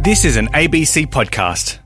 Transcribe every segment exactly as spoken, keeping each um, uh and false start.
This is an A B C podcast.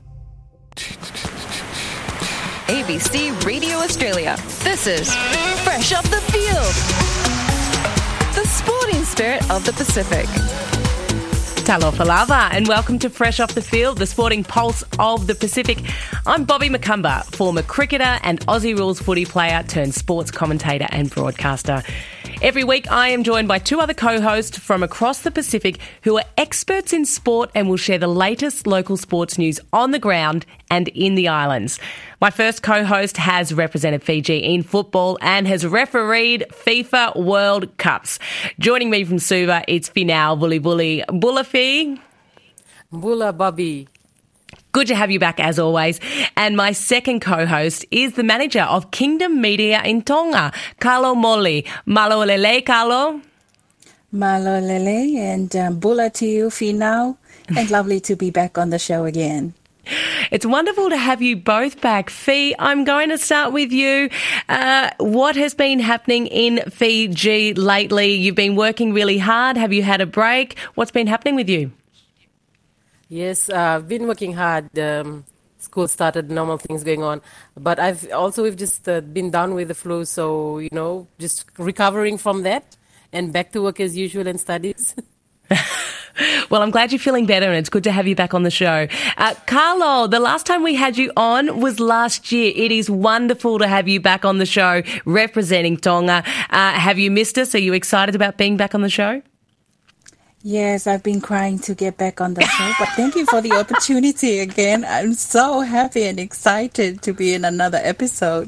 A B C Radio Australia. This is Fresh Off the Field. The sporting spirit of the Pacific. Talofa lava and welcome to Fresh Off the Field, the sporting pulse of the Pacific. I'm Bobby McCumber, former cricketer and Aussie Rules footy player turned sports commentator and broadcaster. Every week I am joined by two other co-hosts from across the Pacific who are experts in sport and will share the latest local sports news on the ground and in the islands. My first co-host has represented Fiji in football and has refereed FIFA World Cups. Joining me from Suva, it's Finau Bully Bula Fi. Bula Bobby. Good to have you back as always. And my second co-host is the manager of Kingdom Media in Tonga, Carlo Molli. Malo lele, Carlo. Malo lele and um, Bula to you, Finau. And lovely to be back on the show again. It's wonderful to have you both back. Fi, I'm going to start with you. Uh, what has been happening in Fiji lately? You've been working really hard. Have you had a break? What's been happening with you? Yes, uh, I've been working hard. Um, school started, normal things going on. But I've also we've just uh, been down with the flu, so, you know, just recovering from that and back to work as usual and studies. Well, I'm glad you're feeling better and it's good to have you back on the show. Uh, Carlo, the last time we had you on was last year. It is wonderful to have you back on the show representing Tonga. Uh, have you missed us? Are you excited about being back on the show? Yes, I've been crying to get back on the show, but thank you for the opportunity again. I'm so happy and excited to be in another episode.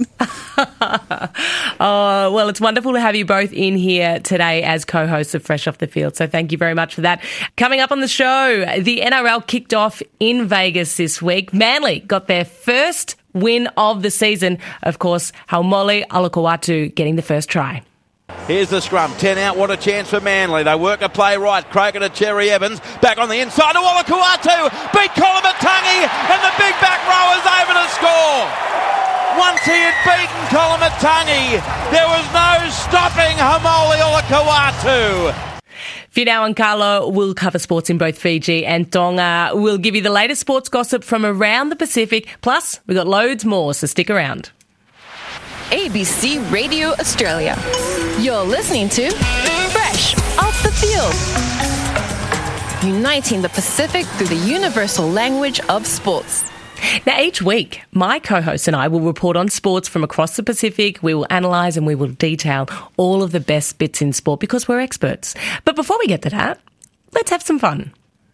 Oh, well, it's wonderful to have you both in here today as co-hosts of Fresh Off the Field, so thank you very much for that. Coming up on the show, the N R L kicked off in Vegas this week. Manly got their first win of the season. Of course, Haumole Olakau'atu getting the first try. Here's the scrum. ten out. What a chance for Manly. They work a play right. Croker to Cherry Evans. Back on the inside to Olakau'atu. Beat Kolomatangi. And the big back row is over to score. Once he had beaten Kolomatangi, there was no stopping Haumole Olakau'atu. Finau and Carlo will cover sports in both Fiji and Tonga. We'll give you the latest sports gossip from around the Pacific. Plus, we've got loads more, so stick around. A B C Radio Australia. You're listening to Fresh Off the Field. Uniting the Pacific through the universal language of sports. Now, each week, my co-host and I will report on sports from across the Pacific. We will analyse and we will detail all of the best bits in sport because we're experts. But before we get to that, let's have some fun.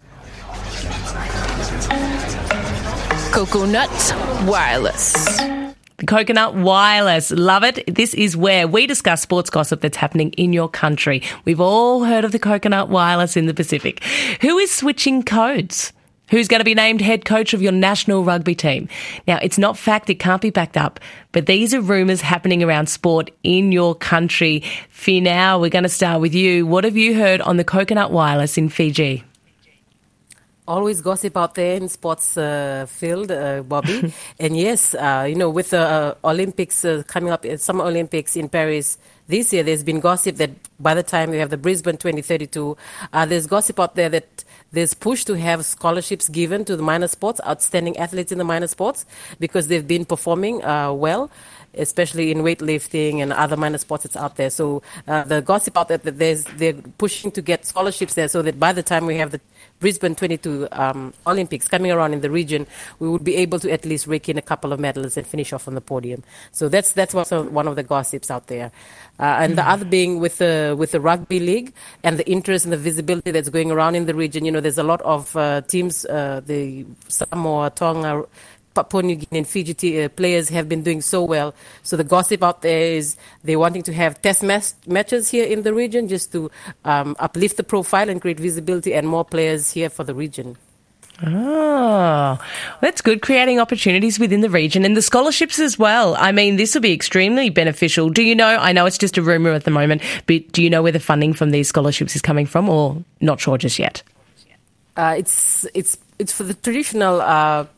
Coconut Wireless. The Coconut Wireless. Love it. This is where we discuss sports gossip that's happening in your country. We've all heard of the Coconut Wireless in the Pacific. Who is switching codes? Who's going to be named head coach of your national rugby team? Now, it's not fact. It can't be backed up. But these are rumours happening around sport in your country. Finau, we're going to start with you. What have you heard on the Coconut Wireless in Fiji? Always gossip out there in sports uh, field, uh, Bobby. And yes, uh, you know, with the uh, Olympics uh, coming up, uh, Summer Olympics in Paris this year, there's been gossip that by the time we have the Brisbane twenty thirty-two, uh, there's gossip out there that there's push to have scholarships given to the minor sports, outstanding athletes in the minor sports, because they've been performing uh, well, especially in weightlifting and other minor sports that's out there. So uh, the gossip out there that there's they're pushing to get scholarships there so that by the time we have the Brisbane twenty-two um, Olympics coming around in the region, we would be able to at least rake in a couple of medals and finish off on the podium. So that's that's also one of the gossips out there. Uh, and mm-hmm. the other being with the with the rugby league and the interest and the visibility that's going around in the region. You know, there's a lot of uh, teams, uh, the Samoa, Tonga, Papua New Guinea and Fiji t- uh, players have been doing so well. So the gossip out there is they're wanting to have test mas- matches here in the region just to um, uplift the profile and create visibility and more players here for the region. Oh, that's good, creating opportunities within the region and the scholarships as well. I mean, this will be extremely beneficial. Do you know, I know it's just a rumour at the moment, but do you know where the funding from these scholarships is coming from or not sure just yet? Uh, it's, it's, it's for the traditional uh, uh,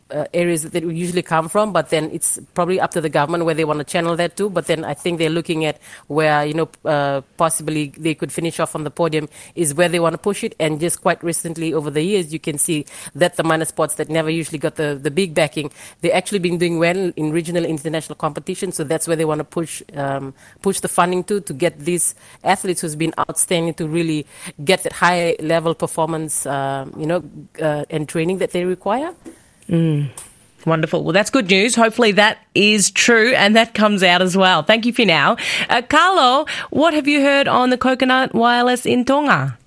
uh, areas that we usually come from, but then it's probably up to the government where they want to channel that to. But then I think they're looking at where, you know, uh, possibly they could finish off on the podium is where they want to push it. And just quite recently over the years, you can see that the minor sports that never usually got the, the big backing, they've actually been doing well in regional international competition. So that's where they want to push um, push the funding to, to get these athletes who's been outstanding to really get that high level performance, uh, you know, uh, and training that they require. Mm. Wonderful. Well, that's good news. Hopefully that is true and that comes out as well. Thank you for now. Uh, Carlo, what have you heard on the Coconut Wireless in Tonga?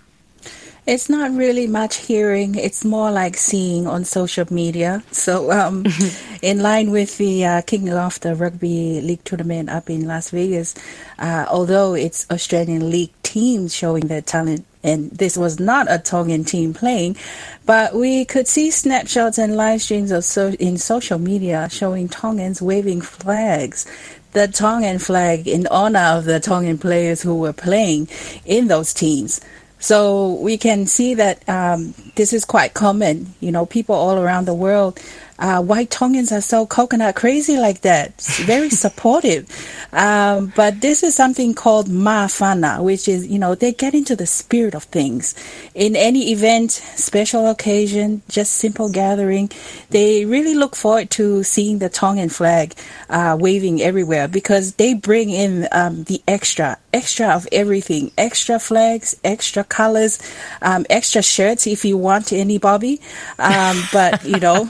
It's not really much hearing. It's more like seeing on social media. So um, in line with the uh, kicking off the rugby league tournament up in Las Vegas, uh, although it's Australian league teams showing their talent, and this was not a Tongan team playing, but we could see snapshots and live streams of so- in social media showing Tongans waving flags. The Tongan flag in honor of the Tongan players who were playing in those teams. So we can see that um, this is quite common. You know, people all around the world, uh, why Tongans are so coconut crazy like that. It's very supportive. Um, but this is something called Ma'afana, which is, you know, they get into the spirit of things. In any event, special occasion, just simple gathering, they really look forward to seeing the Tongan flag uh, waving everywhere because they bring in um, the extra, extra of everything, extra flags, extra colors, um, extra shirts if you want any, Bobby. Um, but, you know,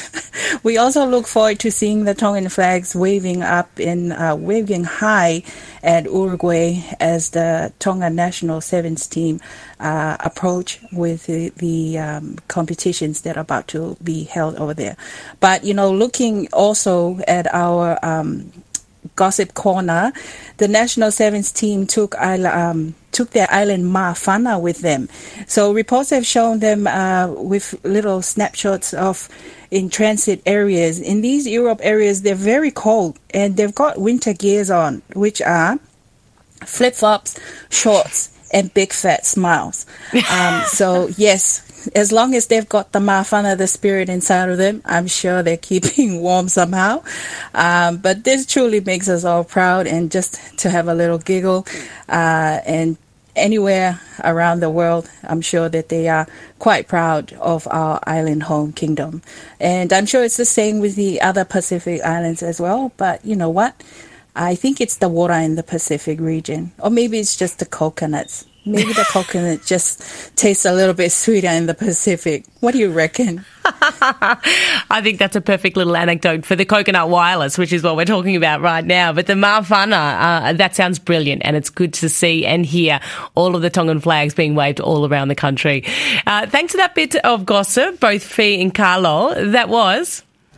we also look forward to seeing the Tongan flags waving up and uh, waving high at Uruguay as the Tonga national sevens team uh, approach with the, the um, competitions that are about to be held over there. But, you know, looking also at our um, Gossip Corner, the national sevens team took um, took their island Ma'afana with them. So reports have shown them uh, with little snapshots of in transit areas. In these Europe areas, they're very cold and they've got winter gears on, which are flip-flops, shorts, and big fat smiles. Um, so yes, as long as they've got the Ma'afana, the spirit inside of them, I'm sure they're keeping warm somehow. Um, but this truly makes us all proud, and just to have a little giggle uh, and anywhere around the world, I'm sure that they are quite proud of our island home kingdom. And I'm sure it's the same with the other Pacific islands as well. But you know what? I think it's the water in the Pacific region. Or maybe it's just the coconuts. Maybe the coconut just tastes a little bit sweeter in the Pacific. What do you reckon? I think that's a perfect little anecdote for the Coconut Wireless, which is what we're talking about right now. But the Ma'afana, uh, that sounds brilliant, and it's good to see and hear all of the Tongan flags being waved all around the country. Uh, thanks for that bit of gossip, both Fee and Carlo. That was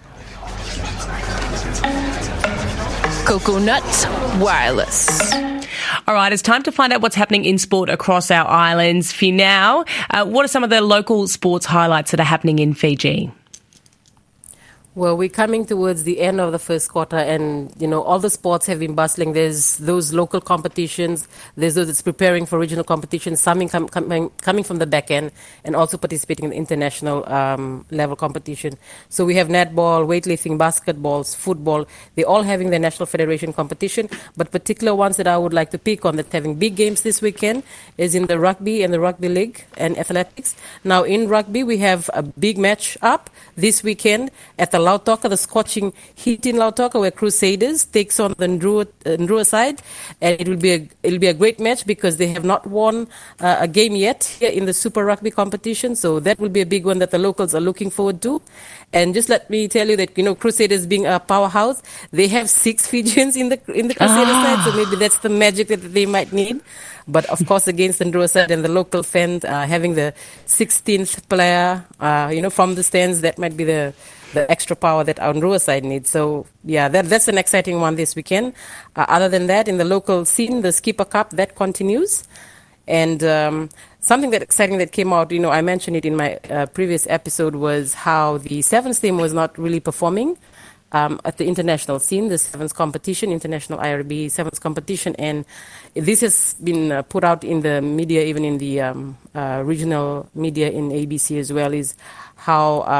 Coconut Wireless. All right, it's time to find out what's happening in sport across our islands. For now, uh, what are some of the local sports highlights that are happening in Fiji? Well, we're coming towards the end of the first quarter, and, you know, all the sports have been bustling. There's those local competitions. There's those that's preparing for regional competitions, some com- com- coming from the back end and also participating in the international um, level competition. So we have netball, weightlifting, basketballs, football. They're all having their national federation competition, but particular ones that I would like to pick on that's having big games this weekend is in the rugby and the rugby league and athletics. Now, in rugby, we have a big match up this weekend at the Lautoka, the scorching heat in Lautoka, where Crusaders takes on the Ndrua, uh, Ndrua side, and it will be a it'll be a great match because they have not won uh, a game yet here in the Super Rugby competition. So that will be a big one that the locals are looking forward to. And just let me tell you that, you know, Crusaders being a powerhouse, they have six Fijians in the in the Crusader ah. side, so maybe that's the magic that they might need. But of course, against the Ndrua side and the local fans uh, having the sixteenth player, uh, you know, from the stands, that might be the the extra power that our Ndrua side needs. So, yeah, that, that's an exciting one this weekend. Uh, other than that, in the local scene, the Skipper Cup, that continues. And um, something that exciting that came out, you know, I mentioned it in my uh, previous episode, was how the Sevens team was not really performing um, at the international scene, the Sevens competition, international I R B Sevens competition. And this has been uh, put out in the media, even in the um, uh, regional media in A B C as well, is how uh,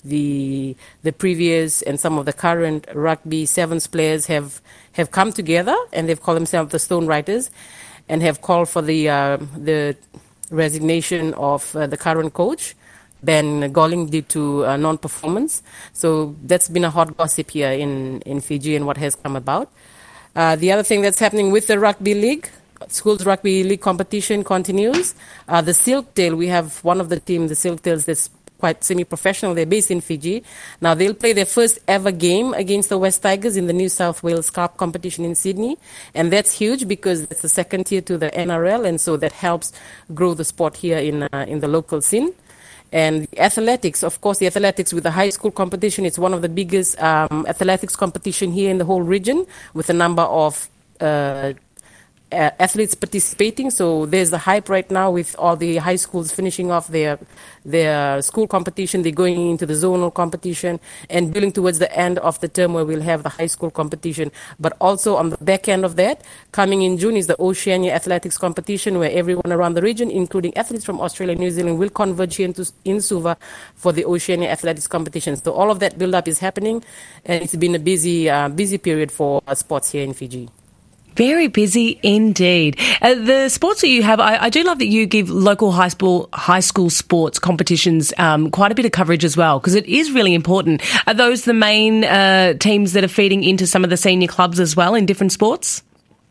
the the previous and some of the current rugby sevens players have have come together, and they've called themselves the Stone Riders, and have called for the uh, the resignation of uh, the current coach, Ben Golling, due to uh, non-performance. So that's been a hot gossip here in, in Fiji and what has come about. Uh, the other thing that's happening with the rugby league, schools rugby league competition continues. Uh, the Silktail, we have one of the team, the Silktails, that's quite semi-professional. They're based in Fiji. Now they'll play their first ever game against the West Tigers in the New South Wales Cup competition in Sydney. And that's huge because it's the second tier to the N R L, and so that helps grow the sport here in uh, in the local scene. And athletics, of course, the athletics with the high school competition, it's one of the biggest um, athletics competition here in the whole region, with a number of uh, uh, athletes participating. So there's the hype right now with all the high schools finishing off their their school competition. They're going into the zonal competition and building towards the end of the term where we'll have the high school competition. But also on the back end of that, coming in June is the Oceania Athletics competition, where everyone around the region, including athletes from Australia and New Zealand, will converge here into in Suva for the Oceania Athletics competition. So all of that build-up is happening, and it's been a busy, uh, busy period for uh, sports here in Fiji. Very busy indeed. Uh, the sports that you have, I, I do love that you give local high school high school sports competitions um, quite a bit of coverage as well, because it is really important. Are those the main uh, teams that are feeding into some of the senior clubs as well in different sports?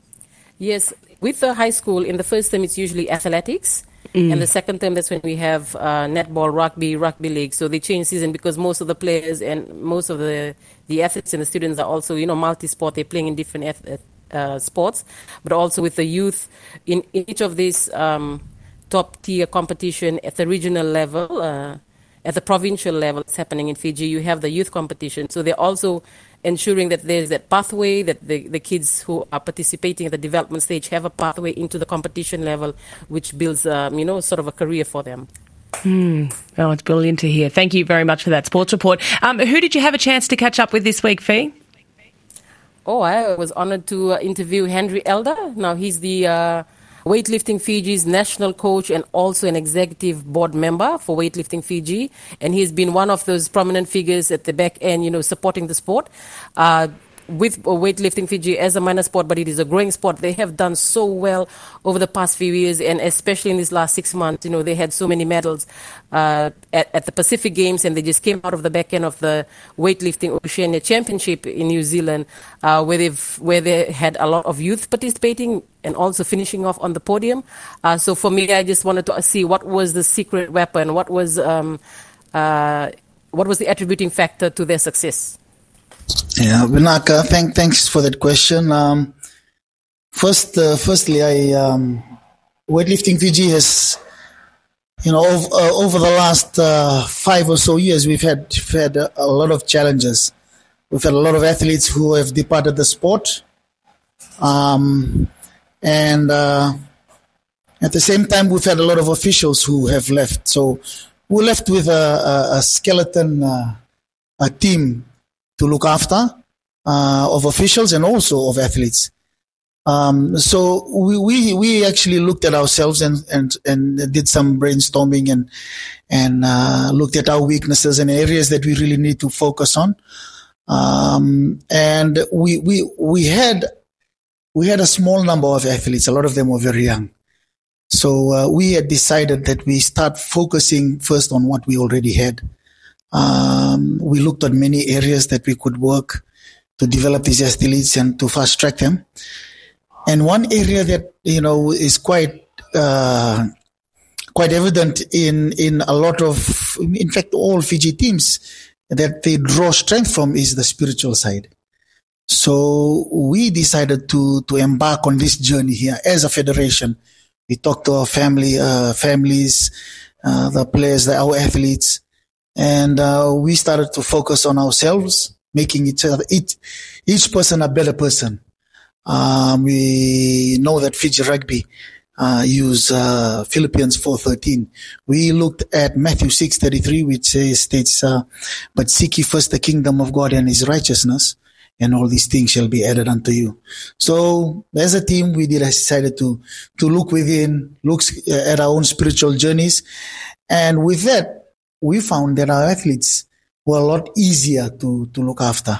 Yes, with the high school, in the first term it's usually athletics. Mm. And the second term, that's when we have uh, netball, rugby, rugby league. So they change season because most of the players and most of the, the athletes and the students are also, you know, multi-sport. They're playing in different ath- uh, sports. But also with the youth, in, in each of these um, top-tier competition at the regional level, uh, at the provincial level, it's happening in Fiji, you have the youth competition. So they're also ensuring that there's that pathway, that the, the kids who are participating at the development stage have a pathway into the competition level, which builds, um, you know, sort of a career for them. Mm. Oh, it's brilliant to hear. Thank you very much for that sports report. Um, who did you have a chance to catch up with this week, Fee? Oh, I was honored to uh, interview Henry Elder. Now, he's the uh, Weightlifting Fiji's national coach and also an executive board member for Weightlifting Fiji. And he's been one of those prominent figures at the back end, you know, supporting the sport. Uh, with Weightlifting Fiji as a minor sport, but it is a growing sport. They have done so well over the past few years, and especially in these last six months, you know, they had so many medals uh, at, at the Pacific Games, and they just came out of the back end of the Weightlifting Oceania Championship in New Zealand, uh, where they've where they had a lot of youth participating and also finishing off on the podium. Uh, so for me, I just wanted to see what was the secret weapon, what was um, uh, what was the attributing factor to their success. Yeah, Vinaka, thank, thanks for that question. Um, first, uh, firstly, I um, Weightlifting Fiji has, you know, over, uh, over the last uh, five or so years, we've had we've had a, a lot of challenges. We've had a lot of athletes who have departed the sport, um, and uh, at the same time, we've had a lot of officials who have left. So we're left with a, a, a skeleton, uh, a team to look after uh, of officials and also of athletes. Um, so we, we we actually looked at ourselves and and, and did some brainstorming and and uh, looked at our weaknesses and areas that we really need to focus on. Um, and we we we had we had a small number of athletes. A lot of them were very young. So uh, we had decided that we start focusing first on what we already had. Um, we looked at many areas that we could work to develop these athletes and to fast track them. And one area that, you know, is quite, uh, quite evident in, in a lot of, in fact, all Fiji teams that they draw strength from is the spiritual side. So we decided to, to embark on this journey here as a federation. We talked to our family, uh, families, uh, the players, the, our athletes. And uh, we started to focus on ourselves, making each other, each, each person a better person. Um, we know that Fiji Rugby uh, use uh, Philippians four thirteen. We looked at Matthew six thirty-three, which says, states, uh, "But seek ye first the kingdom of God and His righteousness, and all these things shall be added unto you." So, as a team, we decided to to look within, look at our own spiritual journeys, and with that, we found that our athletes were a lot easier to, to look after.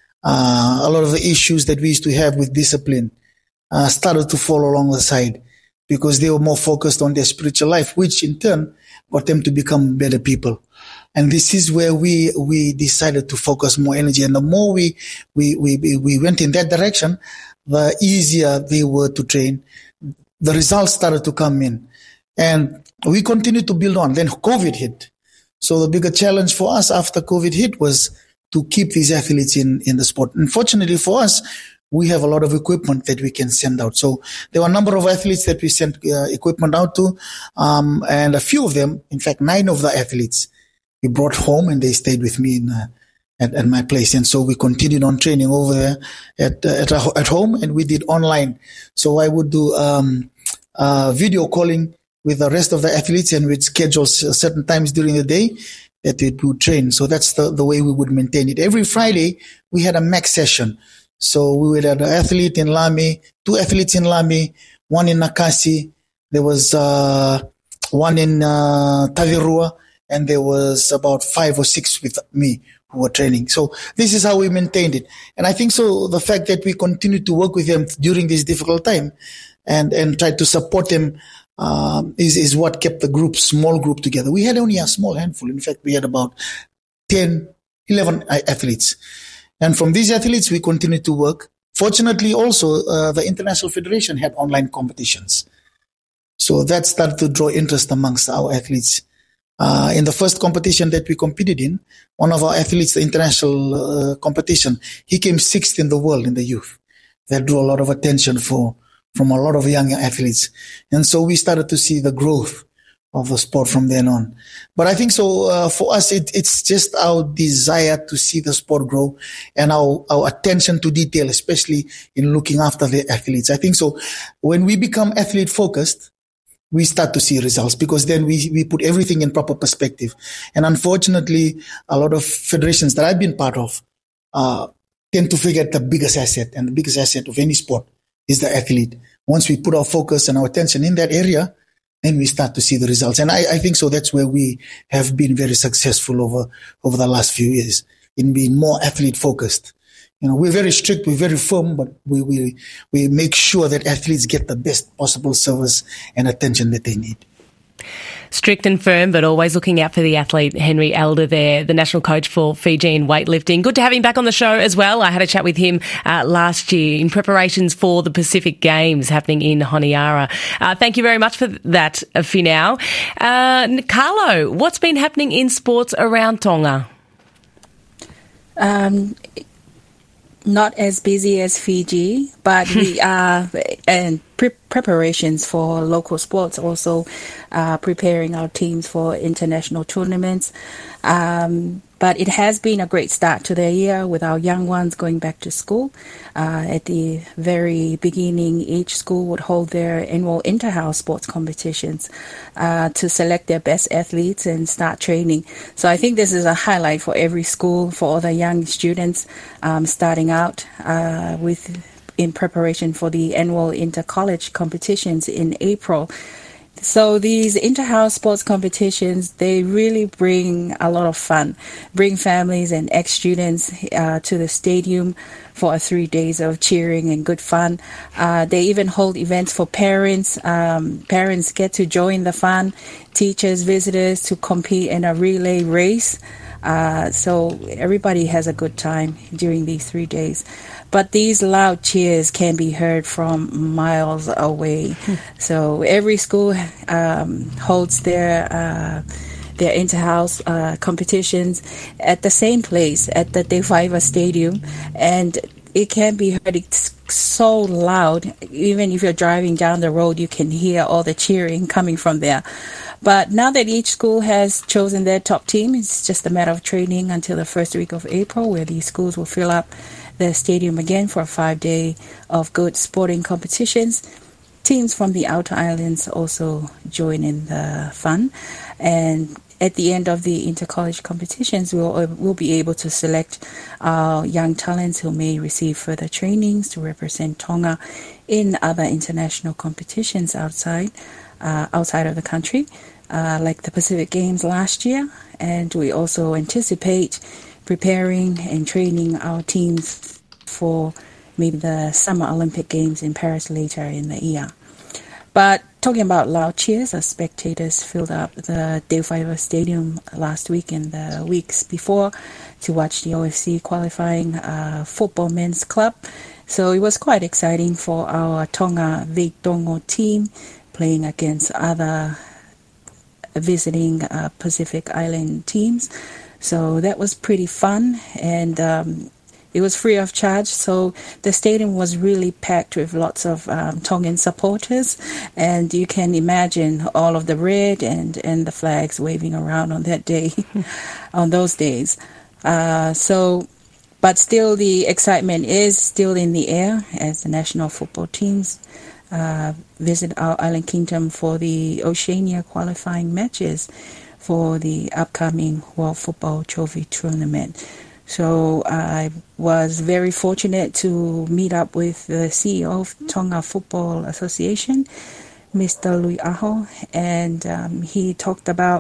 Uh, a lot of the issues that we used to have with discipline uh, started to fall along the side because they were more focused on their spiritual life, which in turn got them to become better people. And this is where we, we decided to focus more energy. And the more we, we, we, we went in that direction, the easier they were to train. The results started to come in. And we continued to build on. Then COVID hit. So the bigger challenge for us after COVID hit was to keep these athletes in, in the sport. Unfortunately for us, we have a lot of equipment that we can send out. So there were a number of athletes that we sent uh, equipment out to. Um, and a few of them, in fact, nine of the athletes, we brought home and they stayed with me in, uh, at, at my place. And so we continued on training over there at, uh, at, at home, and we did online. So I would do, um, uh, video calling with the rest of the athletes, and we'd schedule certain times during the day that we would train. So that's the, the way we would maintain it. Every Friday, we had a max session. So we would have an athlete in Lami, two athletes in Lami, one in Nakasi. There was, uh, one in, uh, Tavirua, and there was about five or six with me who were training. So this is how we maintained it. And I think so the fact that we continued to work with them during this difficult time and, and tried to support them, um, is, is what kept the group, small group together. We had only a small handful. In fact, we had about ten, eleven athletes. And from these athletes, we continued to work. Fortunately, also, uh, the International Federation had online competitions. So that started to draw interest amongst our athletes. Uh, in the first competition that we competed in, one of our athletes, the international uh, competition, he came sixth in the world in the youth. That drew a lot of attention for, from a lot of young athletes. And so we started to see the growth of the sport from then on. But I think so, uh, for us, it, it's just our desire to see the sport grow and our, our attention to detail, especially in looking after the athletes. I think so when we become athlete focused, we start to see results because then we, we put everything in proper perspective. And unfortunately, a lot of federations that I've been part of, uh, tend to forget the biggest asset, and the biggest asset of any sport is the athlete. Once we put our focus and our attention in that area, then we start to see the results. And I, I think so that's where we have been very successful over, over the last few years in being more athlete focused. You know, we're very strict, we're very firm, but we, we, we make sure that athletes get the best possible service and attention that they need. Strict and firm, but always looking out for the athlete. Henry Elder there, the national coach for Fijian weightlifting. Good to have him back on the show as well. I had a chat with him uh, last year in preparations for the Pacific Games happening in Honiara. Uh, thank you very much for that, uh, Finau. Uh, Carlo, what's been happening in sports around Tonga? Um... Not as busy as Fiji, but we are and pre- preparations for local sports, also uh, preparing our teams for international tournaments. Um, but it has been a great start to the year with our young ones going back to school. Uh, at the very beginning, each school would hold their annual inter-house sports competitions uh, to select their best athletes and start training. So I think this is a highlight for every school, for all the young students um, starting out uh, with in preparation for the annual inter-college competitions in April. So these inter-house sports competitions, they really bring a lot of fun, bring families and ex-students uh, to the stadium for three days of cheering and good fun. Uh, they even hold events for parents. Um, parents get to join the fun, teachers, visitors to compete in a relay race. Uh, so everybody has a good time during these three days. But these loud cheers can be heard from miles away. So every school um, holds their uh, their inter-house uh, competitions at the same place, at the Te Whaiva Stadium, and it can be heard. It's so loud. Even if you're driving down the road, you can hear all the cheering coming from there. But now that each school has chosen their top team, it's just a matter of training until the first week of April, where these schools will fill up the stadium again for a five-day of good sporting competitions. Teams from the outer islands also join in the fun. And at the end of the inter-college competitions, we'll, we'll be able to select our young talents who may receive further trainings to represent Tonga in other international competitions outside uh, outside of the country. uh, like the Pacific Games last year, and we also anticipate preparing and training our teams for maybe the Summer Olympic Games in Paris later in the year. But talking about loud cheers, as spectators filled up the Teo Whaiva Stadium last week and the weeks before to watch the O F C qualifying uh, football men's club. So it was quite exciting for our Tonga Veitongo team playing against other visiting uh, Pacific Island teams. So that was pretty fun, and um, it was free of charge. So the stadium was really packed with lots of um, Tongan supporters, and you can imagine all of the red and, and the flags waving around on that day, on those days. Uh, so, but still the excitement is still in the air as the national football teams uh, visit our island kingdom for the Oceania qualifying matches for the upcoming World Football Trophy Tournament. So I was very fortunate to meet up with the C E O of Tonga Football Association, Mister Lui Aho, and um, he talked about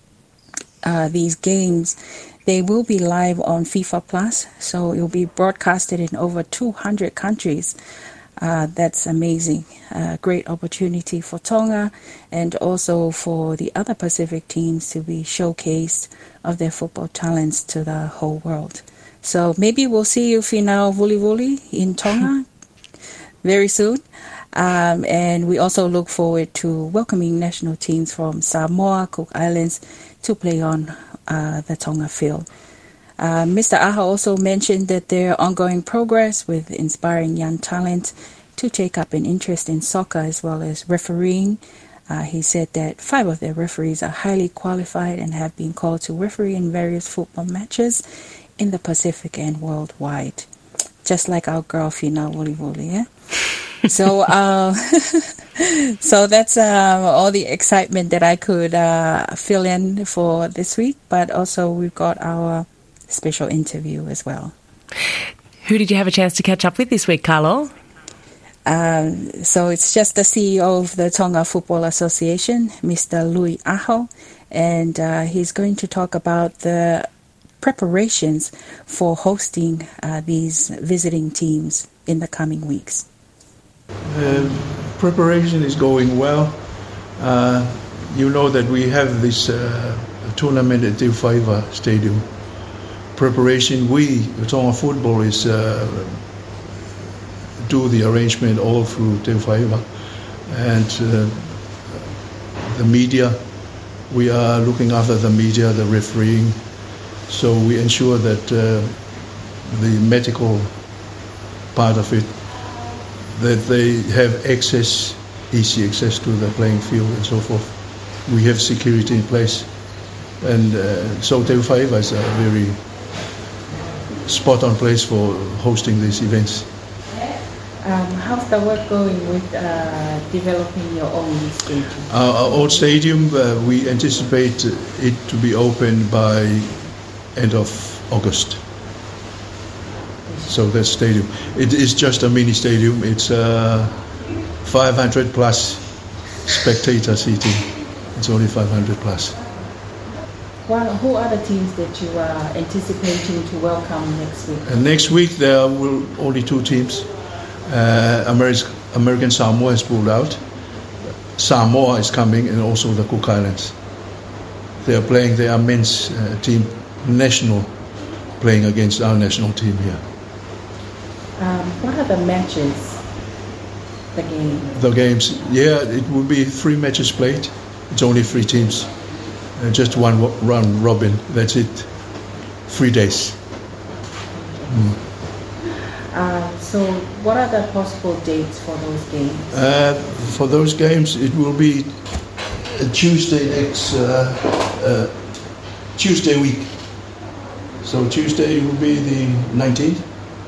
uh, these games. They will be live on FIFA Plus, so it will be broadcasted in over two hundred countries. Uh, that's amazing. Uh, great opportunity for Tonga and also for the other Pacific teams to be showcased of their football talents to the whole world. So maybe we'll see you Finau Vuli Vuli in Tonga very soon. Um, and we also look forward to welcoming national teams from Samoa, Cook Islands to play on uh, the Tonga field. Uh, Mister Aho also mentioned that their ongoing progress with inspiring young talent to take up an interest in soccer as well as refereeing. Uh, he said that five of their referees are highly qualified and have been called to referee in various football matches in the Pacific and worldwide. Just like our girl Fina Vuli Vuli, yeah? So, uh, so that's uh, all the excitement that I could uh, fill in for this week. But also we've got our special interview as well. Who did you have a chance to catch up with this week, Carlo? Um, so it's just the C E O of the Tonga Football Association, Mister Lui Aho, and uh, he's going to talk about the preparations for hosting uh, these visiting teams in the coming weeks. Uh, preparation is going well. Uh, you know that we have this uh, tournament at Teo Whaiva Stadium. Preparation, we, the Tonga Football, is uh, do the arrangement all through Teo Whaiva. And uh, the media, we are looking after the media, the refereeing. So we ensure that uh, the medical part of it, that they have access, easy access to the playing field and so forth. We have security in place. And uh, so Teo Whaiva is a very spot-on place for hosting these events. Um, how's the work going with uh, developing your own stadium? Uh, our old stadium, uh, we anticipate it to be open by end of August. So that stadium, it is just a mini stadium. It's uh, five hundred plus spectator seating. It's only five hundred plus. Well, who are the teams that you are anticipating to welcome next week? And next week there will only two teams. Uh, American, American Samoa has pulled out. Samoa is coming, and also the Cook Islands. They are playing their men's uh, team, national, playing against our national team here. Um, what are the matches? The games? The games, yeah, it will be three matches played. It's only three teams. Uh, just one round robin, that's it. Three days. Mm. Uh, so what are the possible dates for those games? Uh, for those games, it will be a Tuesday next, uh, uh, Tuesday week. So Tuesday will be the nineteenth.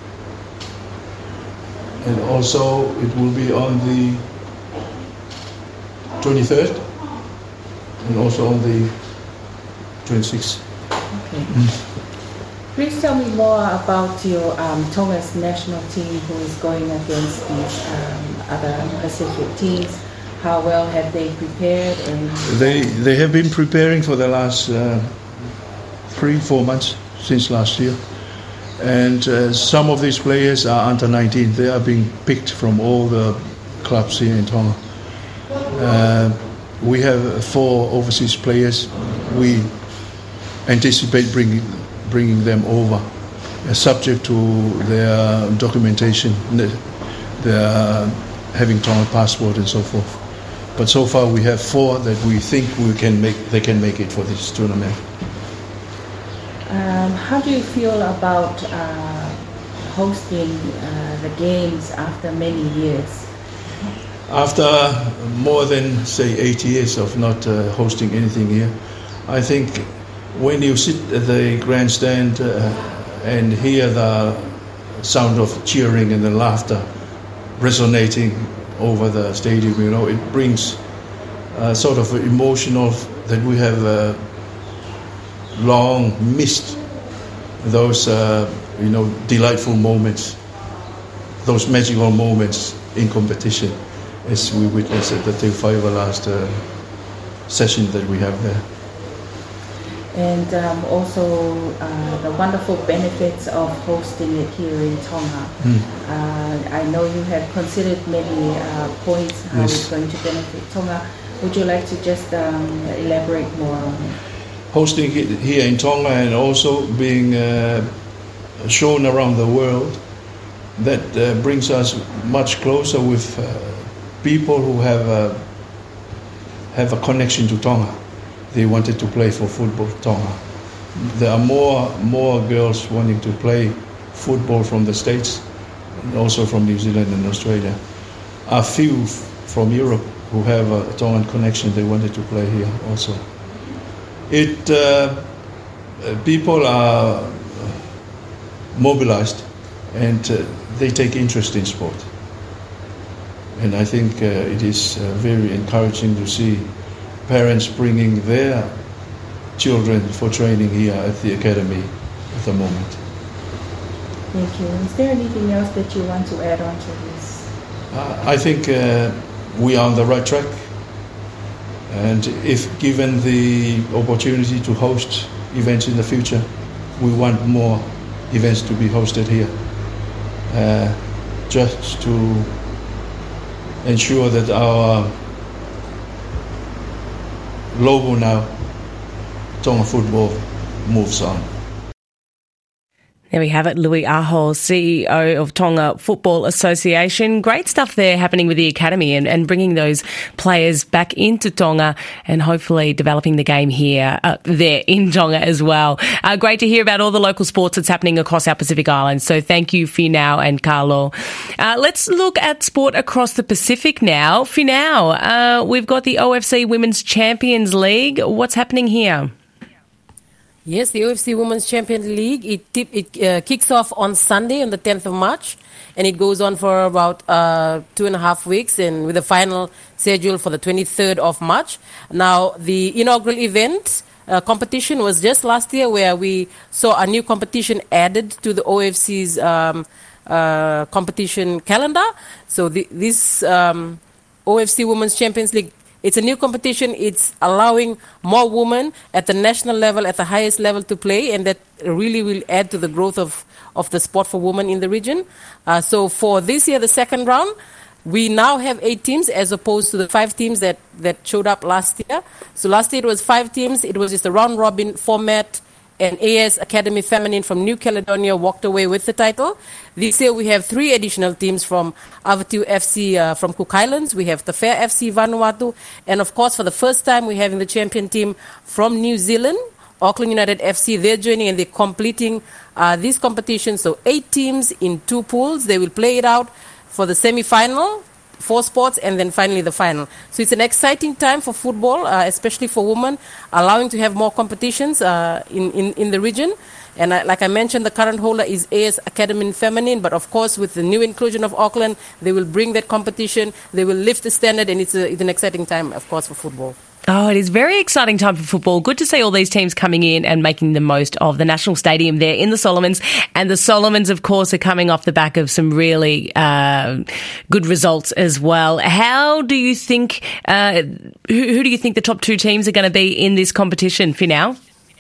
And also it will be on the twenty-third. And also on the twenty-sixth. Okay. Mm. Please tell me more about your um, Tonga's national team who is going against these um, other Pacific teams. how well have they prepared? And They they have been preparing for the last uh, three, four months since last year. And uh, some of these players are under nineteen. They are being picked from all the clubs here in Tonga. Uh, we have four overseas players. We anticipate bringing bringing them over, uh, subject to their documentation, their having Tonga passport and so forth. But so far we have four that we think we can make. They can make it for this tournament. Um, how do you feel about uh, hosting uh, the games after many years? After more than, say, eight years of not uh, hosting anything here, I think when you sit at the grandstand uh, and hear the sound of cheering and the laughter resonating over the stadium, you know, it brings a sort of emotional that we have uh, long missed those, uh, you know, delightful moments, those magical moments in competition, as we witnessed at the Te Whaiva last uh, session that we have there. And um, also uh, the wonderful benefits of hosting it here in Tonga. Mm. Uh, I know you have considered many uh, points how Yes. it's going to benefit Tonga. Would you like to just um, elaborate more on it? Hosting it here in Tonga and also being uh, shown around the world, that uh, brings us much closer with uh, people who have a, have a connection to Tonga. They wanted to play for football Tonga. There are more more girls wanting to play football from the States, and also from New Zealand and Australia. A few f- from Europe who have a Tongan connection, they wanted to play here also. It uh, people are mobilized and uh, they take interest in sport, and I think uh, it is uh, very encouraging to see parents bringing their children for training here at the academy at the moment. Thank you. Is there anything else that you want to add on to this? Uh, I think uh, we are on the right track. And if given the opportunity to host events in the future, we want more events to be hosted here, uh, just to ensure that our logo now, Tonga Football, moves on. There we have it, Louis Aho, C E O of Tonga Football Association. Great stuff there happening with the academy and, and bringing those players back into Tonga and hopefully developing the game here, uh, there in Tonga as well. Uh, great to hear about all the local sports that's happening across our Pacific Islands. So thank you, Finau and Carlo. Uh, let's look at sport across the Pacific now. Finau, uh, we've got the O F C Women's Champions League. What's happening here? Yes, the O F C Women's Champions League, it, tip, it uh, kicks off on Sunday on the tenth of March, and it goes on for about uh, two and a half weeks, and with the final schedule for the twenty-third of March. Now, the inaugural event uh, competition was just last year, where we saw a new competition added to the O F C's um, uh, competition calendar. So the, this um, O F C Women's Champions League, it's a new competition. It's allowing more women at the national level, at the highest level, to play, and that really will add to the growth of, of the sport for women in the region. Uh, so for this year, the second round, we now have eight teams as opposed to the five teams that, that showed up last year. So last year it was five teams. It was just a round-robin format, and A S Academy Feminine from New Caledonia walked away with the title. This year we have three additional teams from Avatu F C uh, from Cook Islands. We have the Fair F C Vanuatu. And of course, for the first time, we're having the champion team from New Zealand, Auckland United F C. They're joining and they're completing uh, this competition. So eight teams in two pools. They will play it out for the semi-final, four sports, and then finally the final. So it's an exciting time for football, uh, especially for women, allowing to have more competitions uh, in, in, in the region. And I, like I mentioned, the current holder is A S Academy Feminine, but of course with the new inclusion of Auckland, they will bring that competition, they will lift the standard, and it's, a, it's an exciting time, of course, for football. Oh, it is very exciting time for football. Good to see all these teams coming in and making the most of the National Stadium there in the Solomons. And the Solomons, of course, are coming off the back of some really uh, good results as well. How do you think, uh, who, who do you think the top two teams are going to be in this competition for now?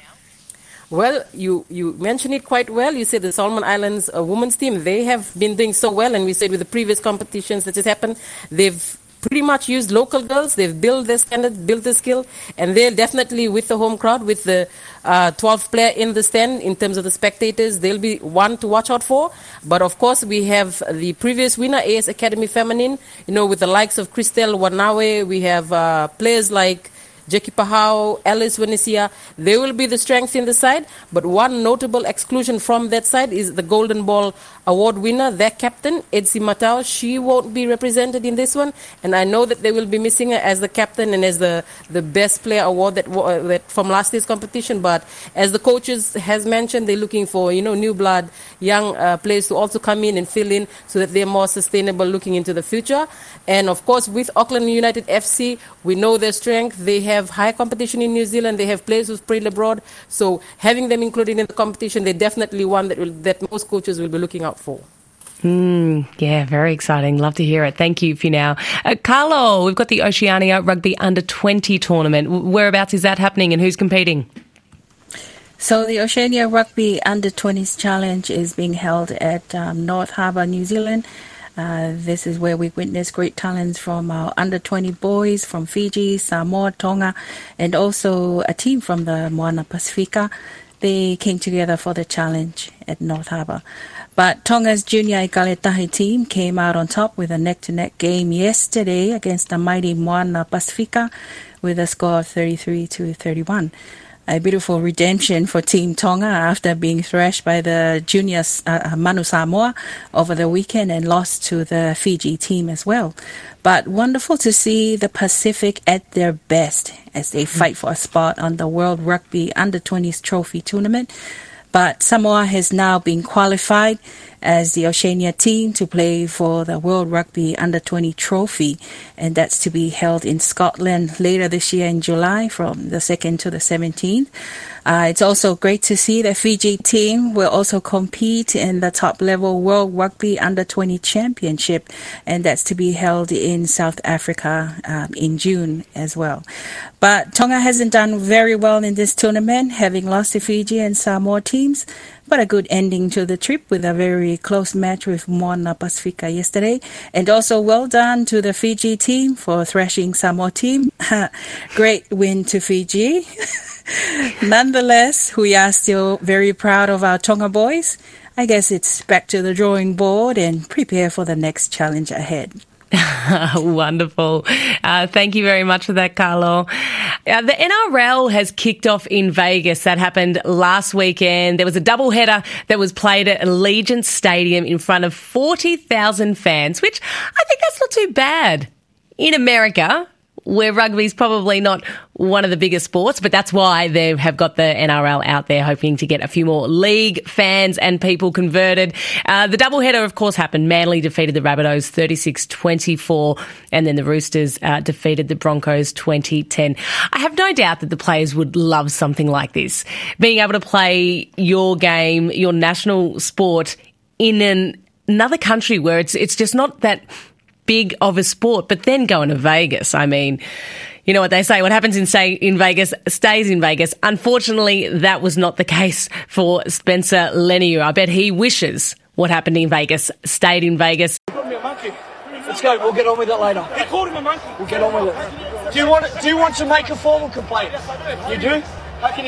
Well, you, you mentioned it quite well. You said the Solomon Islands uh, women's team, they have been doing so well. And we said with the previous competitions that has happened, they've pretty much used local girls. They've built their standard, built their skill, and they're definitely with the home crowd, with the uh, twelfth player in the stand in terms of the spectators. They'll be one to watch out for. But of course, we have the previous winner, A S Academy Feminine, you know, with the likes of Christelle Wanawe. We have uh, players like Jackie Pahau, Alice Venecia. They will be the strength in the side, but one notable exclusion from that side is the Golden Ball Award winner, their captain, Edsi Matao. She won't be represented in this one, and I know that they will be missing her as the captain and as the, the best player award that, uh, that from last year's competition. But as the coaches has mentioned, they're looking for, you know, new blood, young uh, players to also come in and fill in so that they're more sustainable looking into the future. And of course, with Auckland United F C, we know their strength. They have high competition in New Zealand. They have players who've played abroad. So having them included in the competition, they're definitely one that will, that most coaches will be looking out for. Mm, yeah, very exciting. Love to hear it. Thank you for now. Uh, Carlo, we've got the Oceania Rugby Under twenty tournament. Whereabouts is that happening and who's competing? So the Oceania Rugby Under twenties Challenge is being held at um, North Harbour, New Zealand. Uh, this is where we witness great talents from our under twenty boys from Fiji, Samoa, Tonga, and also a team from the Moana Pacifica. They came together for the challenge at North Harbour. But Tonga's junior Ikaletahi team came out on top with a neck-to-neck game yesterday against the mighty Moana Pacifica with a score of thirty-three to thirty-one. A beautiful redemption for Team Tonga after being thrashed by the juniors uh, Manu Samoa over the weekend and lost to the Fiji team as well. But wonderful to see the Pacific at their best as they fight for a spot on the World Rugby Under twenties Trophy Tournament. But Samoa has now been qualified as the Oceania team to play for the World Rugby Under twenty Trophy, and that's to be held in Scotland later this year in July from the second to the seventeenth. Uh, it's also great to see the Fiji team will also compete in the top-level World Rugby Under twenty Championship, and that's to be held in South Africa um, in June as well. But Tonga hasn't done very well in this tournament, having lost to Fiji and Samoa teams, but a good ending to the trip with a very close match with Moana Pacifica yesterday. And also well done to the Fiji team for thrashing Samoa team. Great win to Fiji. Nonetheless, we are still very proud of our Tonga boys. I guess it's back to the drawing board and prepare for the next challenge ahead. Wonderful. Uh, thank you very much for that, Carlo. Uh, the N R L has kicked off in Vegas. That happened last weekend. There was a doubleheader that was played at Allegiant Stadium in front of forty thousand fans, which I think that's not too bad. In America, where rugby is probably not one of the biggest sports, but that's why they have got the N R L out there hoping to get a few more league fans and people converted. Uh, the doubleheader, of course, happened. Manly defeated the Rabbitohs thirty-six twenty-four, and then the Roosters uh, defeated the Broncos twenty ten. I have no doubt that the players would love something like this. Being able to play your game, your national sport in an, another country where it's it's just not that big of a sport, but then going to Vegas. I mean, you know what they say, what happens in say in Vegas stays in Vegas. Unfortunately, that was not the case for Spencer Leniu. I bet he wishes what happened in Vegas stayed in Vegas. Let's go, we'll get on with it later. He called him a monkey. We'll get on with it. Do you want do you want to make a formal complaint? You do? How can you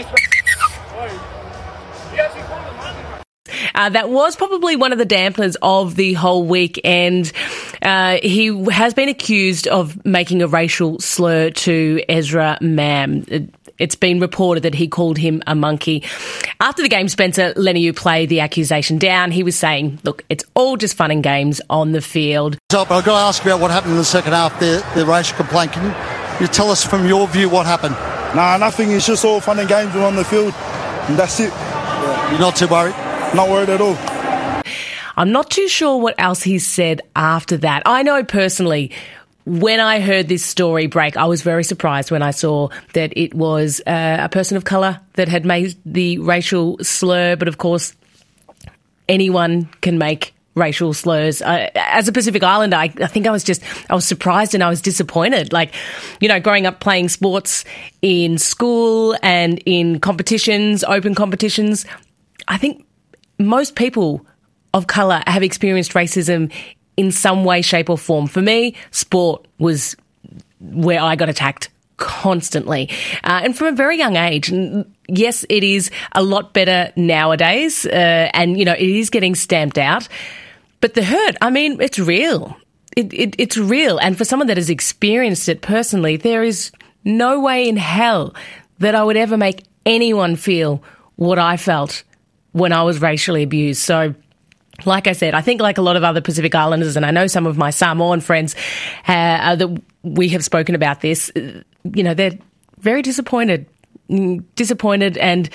Uh, that was probably one of the dampeners of the whole weekend. Uh, he has been accused of making a racial slur to Ezra Mam. It, it's been reported that he called him a monkey. After the game, Spencer Leniu played the accusation down. He was saying, look, it's all just fun and games on the field. So, I've got to ask about what happened in the second half, the, the racial complaint. Can you tell us from your view what happened? Nah, nothing. It's just all fun and games on the field. And that's it. Yeah. You're not too worried? Not worried at all. I'm not too sure what else he said after that. I know personally, when I heard this story break, I was very surprised when I saw that it was uh, a person of colour that had made the racial slur. But of course, anyone can make racial slurs. Uh, as a Pacific Islander, I, I think I was just, I was surprised and I was disappointed. Like, you know, growing up playing sports in school and in competitions, open competitions, I think most people of colour have experienced racism in some way, shape or form. For me, sport was where I got attacked constantly. Uh, and from a very young age. Yes, it is a lot better nowadays, uh, and, you know, it is getting stamped out. But the hurt, I mean, it's real. It, it, it's real. And for someone that has experienced it personally, there is no way in hell that I would ever make anyone feel what I felt when I was racially abused. So, like I said, I think like a lot of other Pacific Islanders, and I know some of my Samoan friends uh, that we have spoken about this, you know, they're very disappointed, disappointed and...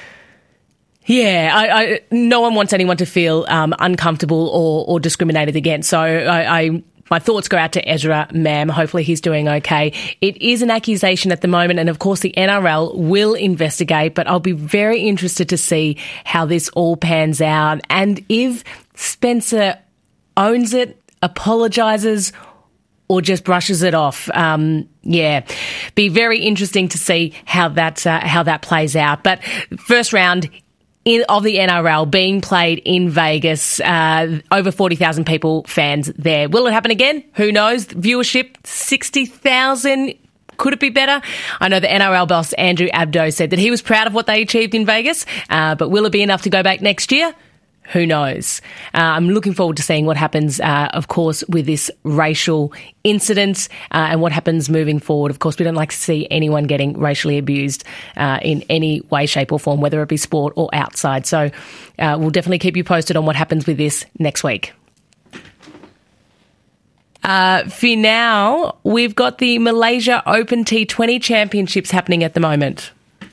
Yeah, I, I, no one wants anyone to feel um, uncomfortable or, or discriminated against. So I, I, my thoughts go out to Ezra Mam. Hopefully he's doing okay. It is an accusation at the moment, and of course the N R L will investigate, but I'll be very interested to see how this all pans out and if Spencer owns it, apologises, or just brushes it off. Um, yeah, be very interesting to see how that uh, how that plays out. But first round In, of the N R L being played in Vegas, uh, over forty thousand people, fans there. Will it happen again? Who knows? Viewership, sixty thousand. Could it be better? I know the N R L boss, Andrew Abdo, said that he was proud of what they achieved in Vegas, uh, but will it be enough to go back next year? Who knows? Uh, I'm looking forward to seeing what happens, uh, of course, with this racial incident uh, and what happens moving forward. Of course, we don't like to see anyone getting racially abused uh, in any way, shape or form, whether it be sport or outside. So uh, we'll definitely keep you posted on what happens with this next week. Uh, for now, we've got the Malaysia Open T twenty Championships happening at the moment.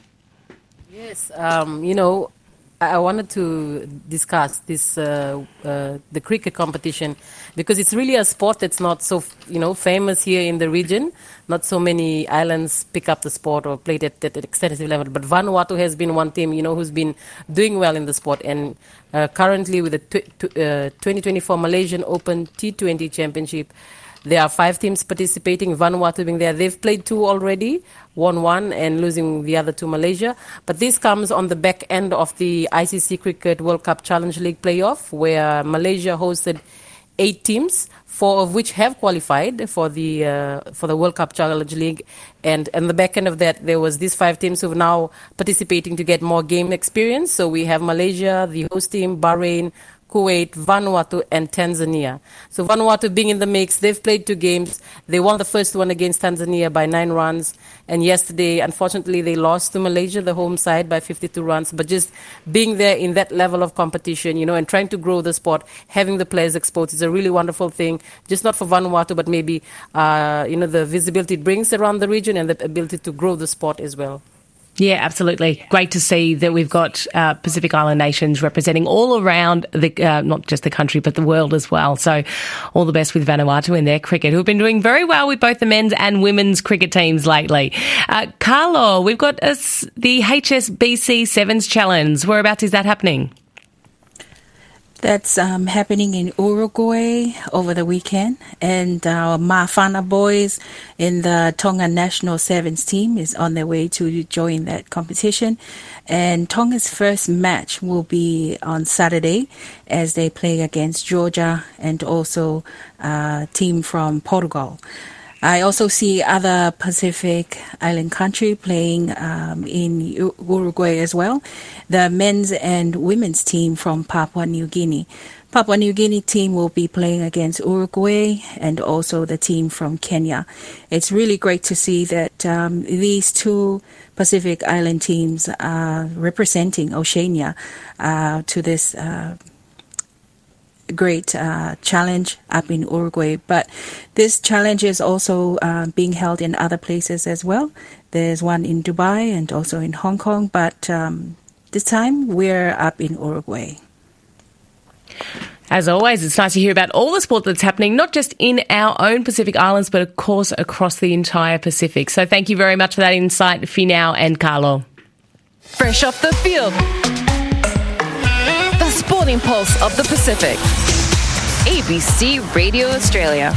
Yes, um, you know, I wanted to discuss this, uh, uh, the cricket competition, because it's really a sport that's not so, you know, famous here in the region. Not so many islands pick up the sport or play it at, at an extensive level. But Vanuatu has been one team, you know, who's been doing well in the sport. And uh, currently with the tw- uh, twenty twenty-four Malaysian Open T twenty Championship, there are five teams participating, Vanuatu being there. They've played two already, won one and losing the other to Malaysia. But this comes on the back end of the I C C Cricket World Cup Challenge League playoff, where Malaysia hosted eight teams, four of which have qualified for the uh, for the World Cup Challenge League. And on the back end of that, there was these five teams who are now participating to get more game experience. So we have Malaysia, the host team, Bahrain, Kuwait, Vanuatu, and Tanzania. So Vanuatu being in the mix, they've played two games. They won the first one against Tanzania by nine runs. And yesterday, unfortunately, they lost to Malaysia, the home side, by fifty-two runs. But just being there in that level of competition, you know, and trying to grow the sport, having the players exposed is a really wonderful thing, just not for Vanuatu, but maybe, uh, you know, the visibility it brings around the region and the ability to grow the sport as well. Yeah, absolutely. Great to see that we've got uh, Pacific Island nations representing all around, the uh, not just the country, but the world as well. So all the best with Vanuatu in their cricket, who have been doing very well with both the men's and women's cricket teams lately. Uh, Carlo, we've got uh, the H S B C Sevens Challenge. Whereabouts is that happening? That's um, happening in Uruguay over the weekend. And our Mafana boys in the Tonga National Sevens team is on their way to join that competition. And Tonga's first match will be on Saturday as they play against Georgia and also a team from Portugal. I also see other Pacific Island country playing um, in Uruguay as well. The men's and women's team from Papua New Guinea. Papua New Guinea team will be playing against Uruguay and also the team from Kenya. It's really great to see that um, these two Pacific Island teams are representing Oceania uh, to this uh great uh, challenge up in Uruguay. But this challenge is also uh, being held in other places as well. There's one in Dubai and also in Hong Kong, but um, this time we're up in Uruguay. As always, it's nice to hear about all the sport that's happening, not just in our own Pacific Islands, but of course across the entire Pacific. So thank you very much for that insight, Finau and Carlo. Fresh off the field. The sporting pulse of the Pacific. A B C Radio Australia.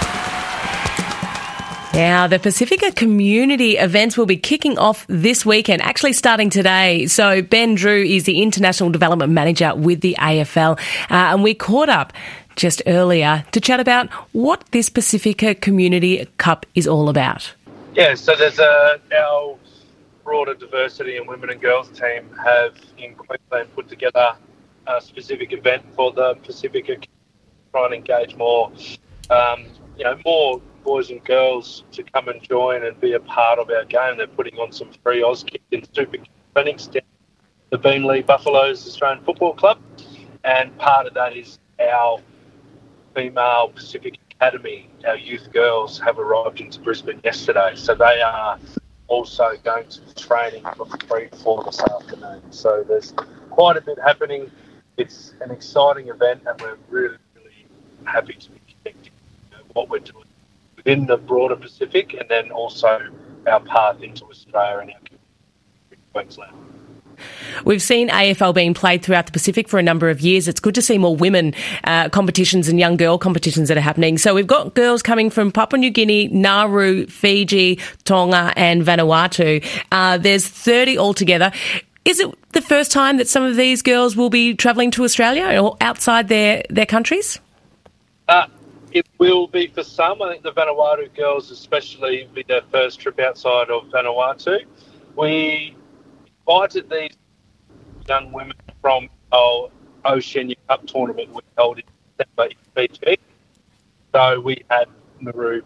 Now, the Pacifica community events will be kicking off this weekend, actually starting today. So Ben Drew is the International Development Manager with the A F L, uh, and we caught up just earlier to chat about what this Pacifica Community Cup is all about. Yeah, so there's a, our broader diversity and women and girls team have in Queensland put together a specific event for the Pacifica to try and engage more, um, you know, more boys and girls to come and join and be a part of our game. They're putting on some free Auskick and Super clinics down the Beenleigh Buffaloes Australian Football Club, and part of that is our female Pacific Academy. Our youth girls have arrived into Brisbane yesterday, so they are also going to be training from three to four this afternoon. So there's quite a bit happening. It's an exciting event, and we're really, really happy to be connecting you know, what we're doing within the broader Pacific, and then also our path into Australia and our community in Queensland. We've seen A F L being played throughout the Pacific for a number of years. It's good to see more women uh, competitions and young girl competitions that are happening. So we've got girls coming from Papua New Guinea, Nauru, Fiji, Tonga and Vanuatu. Uh, there's thirty altogether. Is it the first time that some of these girls will be travelling to Australia or outside their, their countries? Uh, It will be for some. I think the Vanuatu girls especially be their first trip outside of Vanuatu. We invited these young women from our Oceania Cup tournament we held in December in Fiji. So we had Nauru,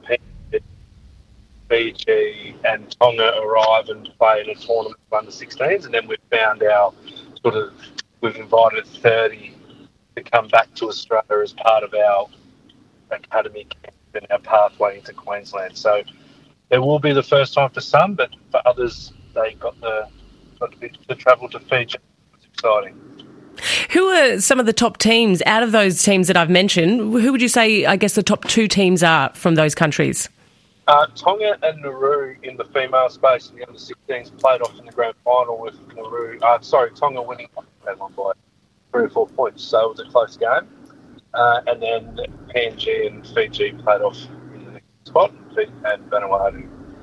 Fiji and Tonga arrive and play in a tournament of under sixteens, and then we've found our sort of, we've invited thirty to come back to Australia as part of our academy camp and our pathway into Queensland. So it will be the first time for some, but for others they got the got to, be, to travel to Fiji. It's exciting. Who are some of the top teams out of those teams that I've mentioned? Who would you say, I guess, the top two teams are from those countries? Uh, Tonga and Nauru in the female space in the under sixteens played off in the grand final with Nauru. Uh, sorry, Tonga winning that one by three or four points, so it was a close game. Uh, and then P N G and Fiji played off in the next spot, and Vanuatu.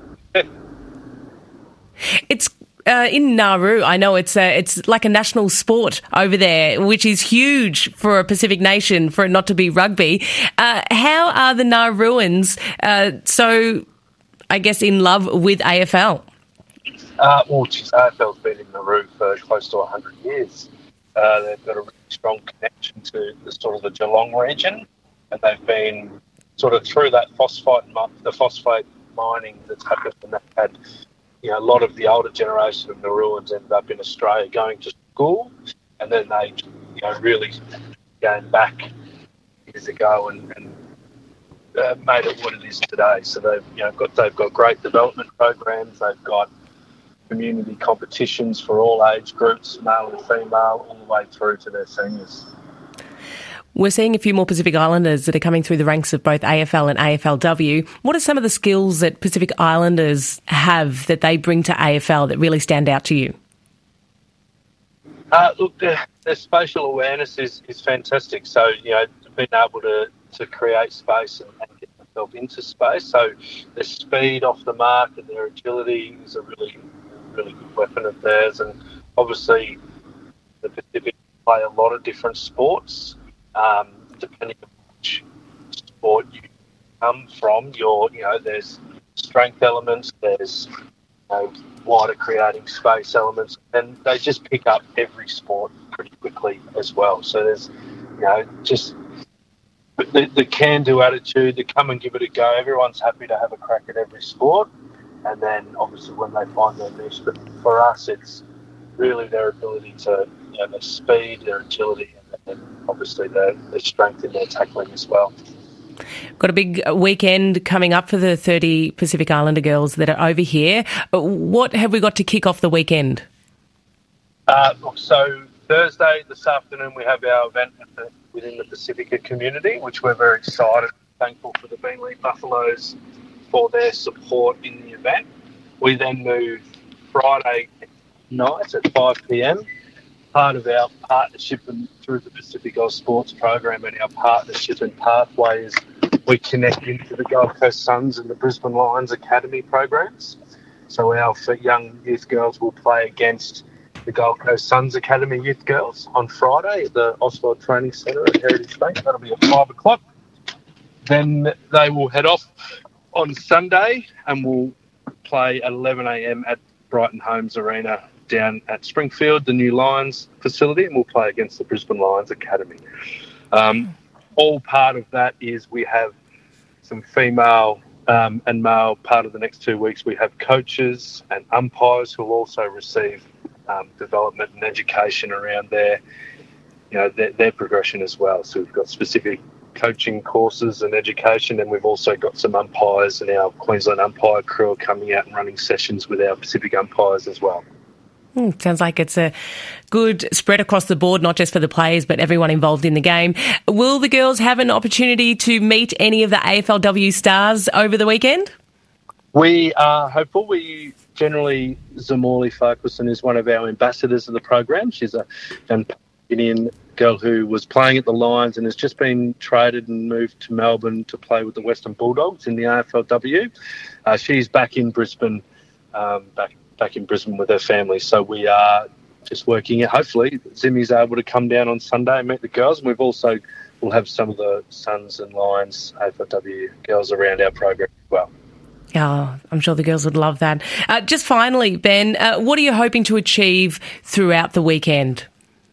It's uh, in Nauru. I know it's a, it's like a national sport over there, which is huge for a Pacific nation for it not to be rugby. Uh, how are the Nauruans uh, so, I guess, in love with A F L? Uh, well, geez, A F L's been in Nauru for close to one hundred years. Uh, they've got a really strong connection to the sort of the Geelong region, and they've been sort of through that phosphate, the phosphate mining that's happened, and they've had, you know, a lot of the older generation of Nauruans ended up in Australia going to school, and then they, you know, really came back years ago and, and uh, made it what it is today. So they've, you know, got they've got great development programs. They've got community competitions for all age groups, male and female, all the way through to their seniors. We're seeing a few more Pacific Islanders that are coming through the ranks of both A F L and A F L W. What are some of the skills that Pacific Islanders have that they bring to A F L that really stand out to you? Uh, look, their, their spatial awareness is, is fantastic. So, you know, being able to, to create space and, and get themselves into space. So their speed off the mark and their agility is a really, really good weapon of theirs. And obviously the Pacific play a lot of different sports. Um, depending on which sport you come from, your you know, there's strength elements, there's you know, wider creating space elements, and they just pick up every sport pretty quickly as well. So there's, you know, just the, the can-do attitude, the come and give it a go. Everyone's happy to have a crack at every sport, and then obviously when they find their niche. But for us, it's really their ability to, you know, their speed, their agility, and obviously the, the strength in their tackling as well. Got a big weekend coming up for the thirty Pacific Islander girls that are over here. What have we got to kick off the weekend? Uh, so Thursday, this afternoon, we have our event at the within the Pacifica community, which we're very excited and thankful for the Beenleigh Buffaloes for their support in the event. We then move Friday night at five p.m. Part of our partnership and through the Pacific Oz Sports program and our partnership and pathway is we connect into the Gold Coast Suns and the Brisbane Lions Academy programs. So our young youth girls will play against the Gold Coast Suns Academy youth girls on Friday at the Oswald Training Centre at Heritage Bank. That'll be at five o'clock. Then they will head off on Sunday and we'll play at eleven a.m. at Brighton Homes Arena down at Springfield, the new Lions facility, and we'll play against the Brisbane Lions Academy. Um, all part of that is we have some female um, and male part of the next two weeks. We have coaches and umpires who will also receive um, development and education around their, you know, their, their progression as well. So we've got specific coaching courses and education, and we've also got some umpires, and our Queensland umpire crew are coming out and running sessions with our Pacific umpires as well. Mm, sounds like it's a good spread across the board, not just for the players, but everyone involved in the game. Will the girls have an opportunity to meet any of the A F L W stars over the weekend? We are hopeful. We generally, Zamorli Farquharson is one of our ambassadors of the program. She's a young Indian girl who was playing at the Lions and has just been traded and moved to Melbourne to play with the Western Bulldogs in the A F L W. Uh, she's back in Brisbane, um, back back in Brisbane with her family. So we are just working it. Hopefully Zimmy's able to come down on Sunday and meet the girls. And we've also, we'll have some of the Suns and Lions A F L W girls around our program as well. Oh, I'm sure the girls would love that. Uh, just finally, Ben, uh, what are you hoping to achieve throughout the weekend?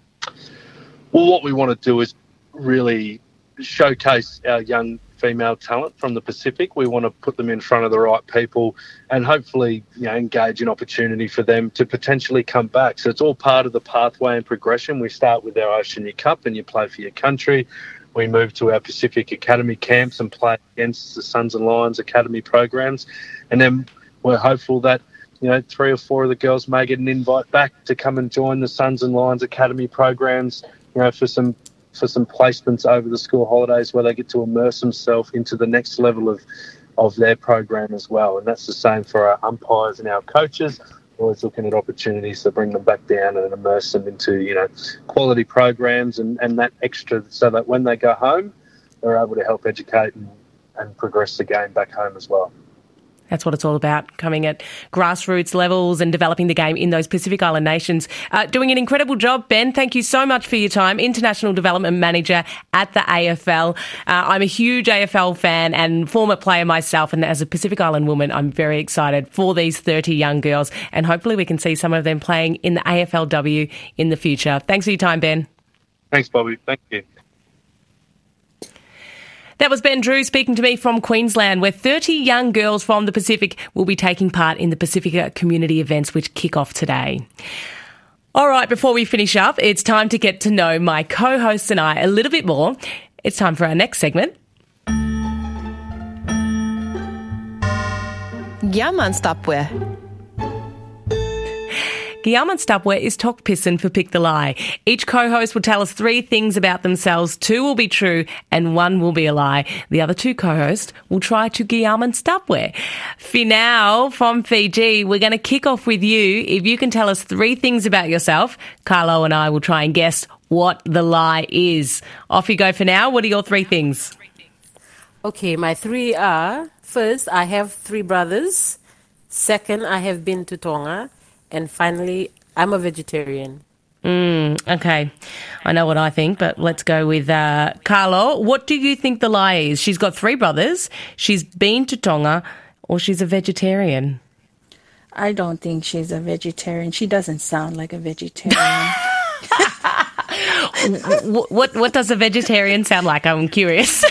Well, what we want to do is really showcase our young female talent from the Pacific. We want to put them in front of the right people and hopefully, you know, engage in opportunity for them to potentially come back. So it's all part of the pathway and progression. We start with our Oceania Cup and you play for your country. We move to our Pacific Academy camps and play against the Suns and Lions Academy programs. And then we're hopeful that, you know, three or four of the girls may get an invite back to come and join the Suns and Lions Academy programs, you know, for some for some placements over the school holidays where they get to immerse themselves into the next level of, of their program as well. And that's the same for our umpires and our coaches. We're always looking at opportunities to bring them back down and immerse them into, you know, quality programs and, and that extra so that when they go home, they're able to help educate and, and progress the game back home as well. That's what it's all about, coming at grassroots levels and developing the game in those Pacific Island nations. Uh, doing an incredible job, Ben. Thank you so much for your time. International Development Manager at the A F L. Uh, I'm a huge A F L fan and former player myself, and as a Pacific Island woman, I'm very excited for these thirty young girls, and hopefully we can see some of them playing in the A F L W in the future. Thanks for your time, Ben. Thanks, Bobby. Thank you. That was Ben Drew speaking to me from Queensland, where thirty young girls from the Pacific will be taking part in the Pacifica community events which kick off today. All right, before we finish up, it's time to get to know my co-hosts and I a little bit more. It's time for our next segment. Gyaman Stapwe. Gyaman Stapwe is Tokpissen for Pick the Lie. Each co-host will tell us three things about themselves. Two will be true and one will be a lie. The other two co-hosts will try to Gyaman Stapwe. Finau from Fiji, we're going to kick off with you. If you can tell us three things about yourself, Carlo and I will try and guess what the lie is. Off you go for now. What are your three things? Okay, my three are, first, I have three brothers. Second, I have been to Tonga. And finally, I'm a vegetarian. Mm, okay. I know what I think, but let's go with uh, Carlo. What do you think the lie is? She's got three brothers, she's been to Tonga, or she's a vegetarian? I don't think she's a vegetarian. She doesn't sound like a vegetarian. what, what what does a vegetarian sound like? I'm curious.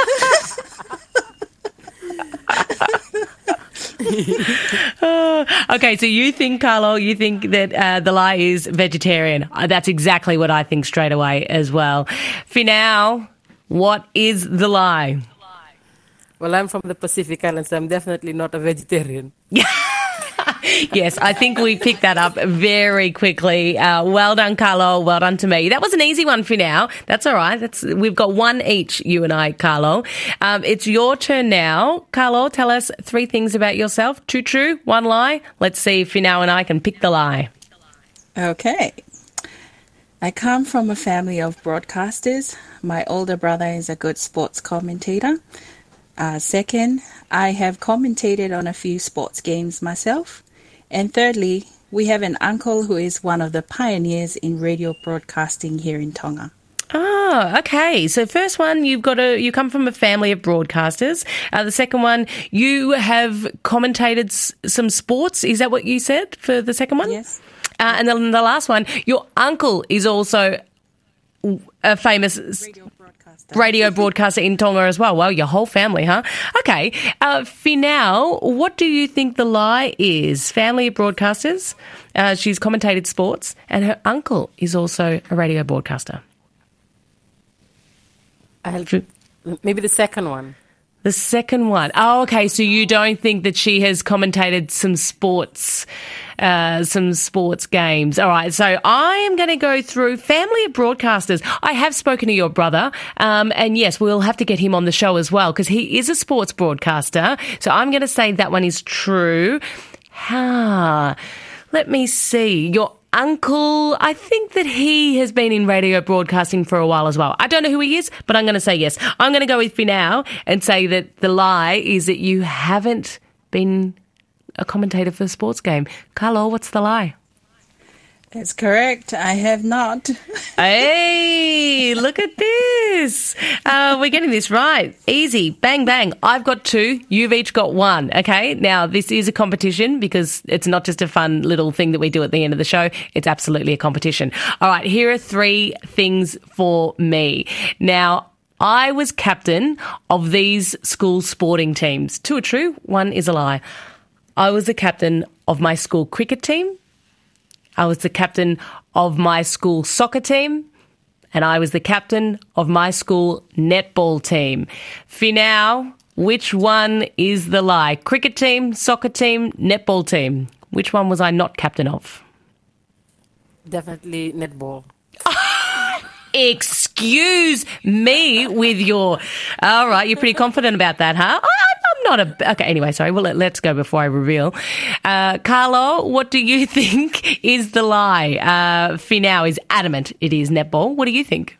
Oh, okay, so you think, Carlo, you think that uh, the lie is vegetarian. Uh, that's exactly what I think straight away as well. Finau, what is the lie? Well, I'm from the Pacific Islands, so I'm definitely not a vegetarian. Yes, I think we picked that up very quickly. Uh, well done, Carlo. Well done to me. That was an easy one for now. That's all right. That's We've got one each, you and I, Carlo. Um, it's your turn now. Carlo, tell us three things about yourself. Two true, one lie. Let's see if Finau and I can pick the lie. Okay. I come from a family of broadcasters. My older brother is a good sports commentator. Uh, second, I have commentated on a few sports games myself. And thirdly, we have an uncle who is one of the pioneers in radio broadcasting here in Tonga. Oh, okay. So first one, you've got a, you come from a family of broadcasters. Uh, the second one, you have commentated s- some sports. Is that what you said for the second one? Yes. Uh, and then the last one, your uncle is also a famous Radio broadcaster. radio broadcaster in Tonga as well. Well, your whole family, huh? Okay. Uh, Finau, what do you think the lie is? Family of broadcasters. Uh, she's commentated sports, and her uncle is also a radio broadcaster. I'll, maybe the second one. The second one. Oh, okay. So you don't think that she has commentated some sports, uh, some sports games. All right. So I am going to go through family of broadcasters. I have spoken to your brother, um, and yes, we'll have to get him on the show as well because he is a sports broadcaster. So I'm going to say that one is true. Ha. Let me see. Your uncle, I think that he has been in radio broadcasting for a while as well. I don't know who he is, but I'm going to say yes. I'm going to go with Finau and say that the lie is that you haven't been a commentator for a sports game. Carlo, what's the lie? That's correct. I have not. Hey, look at this. Uh, we're getting this right. Easy. Bang, bang. I've got two. You've each got one. Okay. Now, this is a competition because it's not just a fun little thing that we do at the end of the show. It's absolutely a competition. All right. Here are three things for me. Now, I was captain of these school sporting teams. Two are true. One is a lie. I was the captain of my school cricket team. I was the captain of my school soccer team, and I was the captain of my school netball team. Finau, which one is the lie? Cricket team, soccer team, netball team. Which one was I not captain of? Definitely netball. Excuse me with your... All right, you're pretty confident about that, huh? I, I'm not a... Okay, anyway, sorry. Well, let, let's go before I reveal. Uh, Carlo, what do you think is the lie? Uh, Finau is adamant it is netball. What do you think?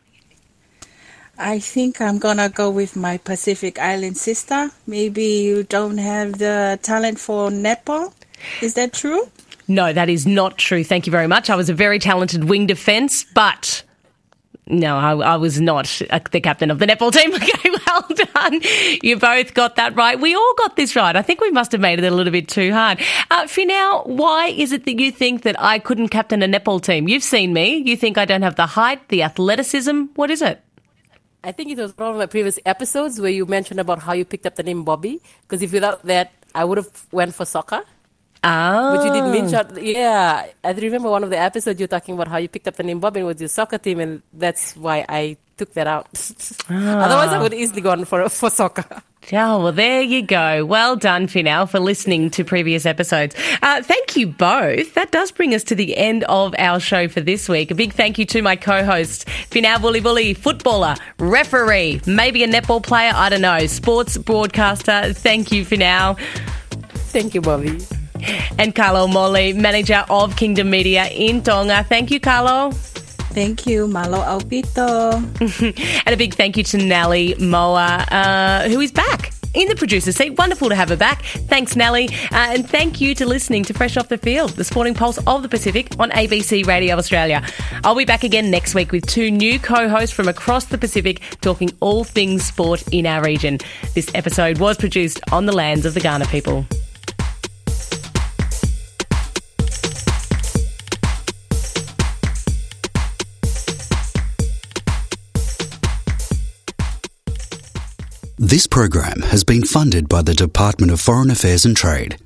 I think I'm going to go with my Pacific Island sister. Maybe you don't have the talent for netball. Is that true? No, that is not true. Thank you very much. I was a very talented wing defence, but... No, I, I was not uh, the captain of the netball team. Okay, well done. You both got that right. We all got this right. I think we must have made it a little bit too hard. Uh, Finau, why is it that you think that I couldn't captain a netball team? You've seen me. You think I don't have the height, the athleticism. What is it? I think it was one of my previous episodes where you mentioned about how you picked up the name Bobby. Because if without that, I would have went for soccer. Oh. But you did mention, yeah, I remember one of the episodes you're talking about how you picked up the name Bobby with your soccer team, and that's why I took that out. Ah. Otherwise, I would easily gone for for soccer. Oh, well, there you go. Well done, Finau, for listening to previous episodes. Uh, thank you both. That does bring us to the end of our show for this week. A big thank you to my co-hosts, Finau Bully, footballer, referee, maybe a netball player, I don't know, sports broadcaster. Thank you, Finau. Thank you, Bobby. And Carlo Moli, manager of Kingdom Media in Tonga. Thank you, Carlo. Thank you, Malo Aupito. And a big thank you to Nellie Moa, uh, who is back in the producer's seat. Wonderful to have her back. Thanks, Nellie. Uh, and thank you to listening to Fresh Off the Field, the sporting pulse of the Pacific on A B C Radio Australia. I'll be back again next week with two new co-hosts from across the Pacific talking all things sport in our region. This episode was produced on the lands of the Kaurna people. This program has been funded by the Department of Foreign Affairs and Trade.